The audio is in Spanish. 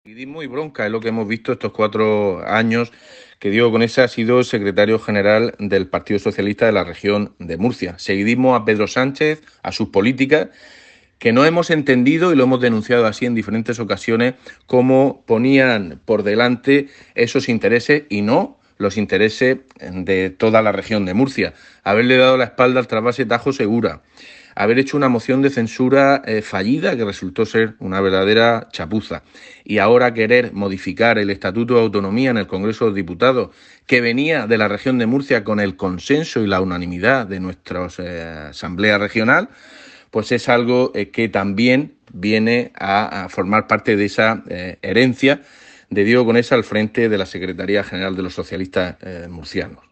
Seguidismo y bronca es lo que hemos visto estos 4 años que Diego Conesa ha sido secretario general del Partido Socialista de la región de Murcia. Seguidismo a Pedro Sánchez, a sus políticas, que no hemos entendido, y lo hemos denunciado así en diferentes ocasiones, cómo ponían por delante esos intereses y no los intereses de toda la región de Murcia. Haberle dado la espalda al trasvase Tajo Segura, haber hecho una moción de censura fallida que resultó ser una verdadera chapuza, y ahora querer modificar el Estatuto de Autonomía en el Congreso de los Diputados, que venía de la región de Murcia con el consenso y la unanimidad de nuestra Asamblea Regional, pues es algo que también viene a formar parte de esa herencia de Diego Conesa al frente de la Secretaría General de los Socialistas murcianos.